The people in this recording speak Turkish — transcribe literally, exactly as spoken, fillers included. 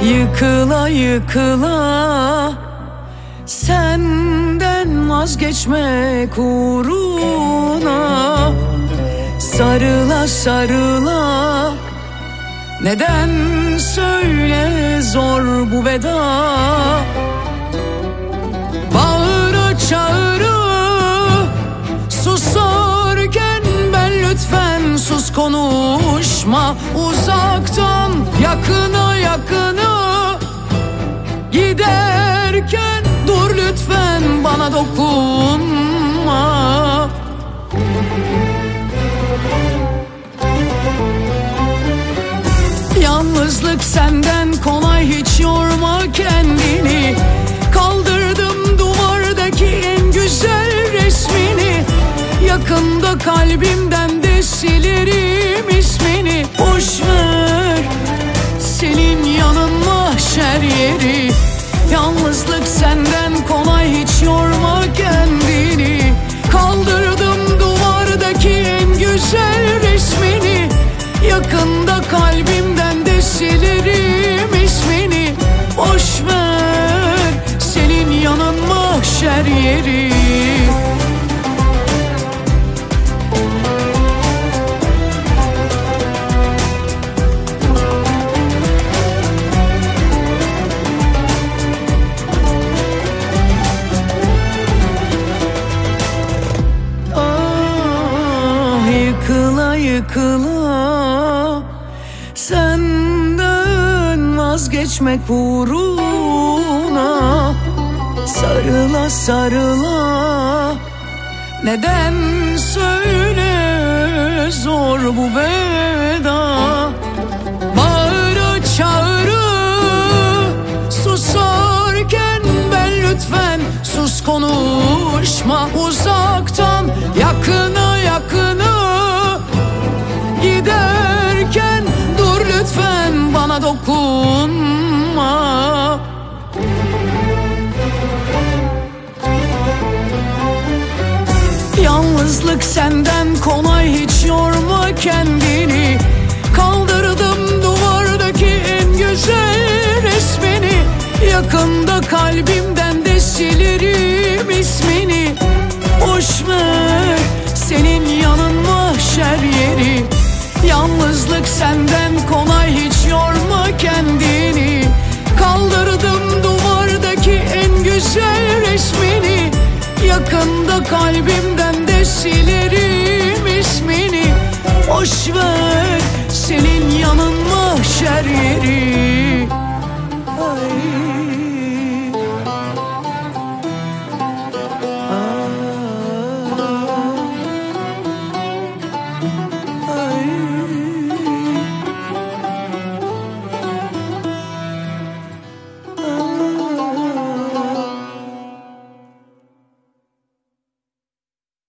Yıkıla yıkıla senden vazgeçmek uğruna, sarıla sarıla, neden söyle zor bu veda. Bağıra çağıra susarken ben lütfen sus konuşma. Uzaktan yakına yakına giderken dur lütfen bana dokunma. Yalnızlık senden kolay, hiç yorma kendini. Kaldırdım duvardaki en güzel resmini. Yakında kalbimden de silerim ismini. Boş ver, senin yanın mahşer yeri. Yalnızlık senden kolay, hiç yorma kendini. Kaldırdım duvardaki en güzel resmini. Yakında kalbimden de silerim ismini. Boş ver, senin yanın mahşer yeri. Ah, yıkıla yıkıla senden vazgeçmek uğruna, sarıla sarıla, neden söyle zor bu veda. Bağıra çağıra susarken ben lütfen sus konuşma. Uzaktan yakına yakına giderken dur lütfen bana dokunma. Yalnızlık senden kolay, hiç yorma kendini. Kaldırdım duvardaki en güzel resmini. Yakında kalbimden de silerim ismini. Boş ver, senin yanın mahşer yeri. Yalnızlık senden kolay, hiç yorma kendini. Kaldırdım duvardaki en güzel resmini. Yakında kalbimden de silerim ismini. Boş ver, senin yanın mahşer yeri.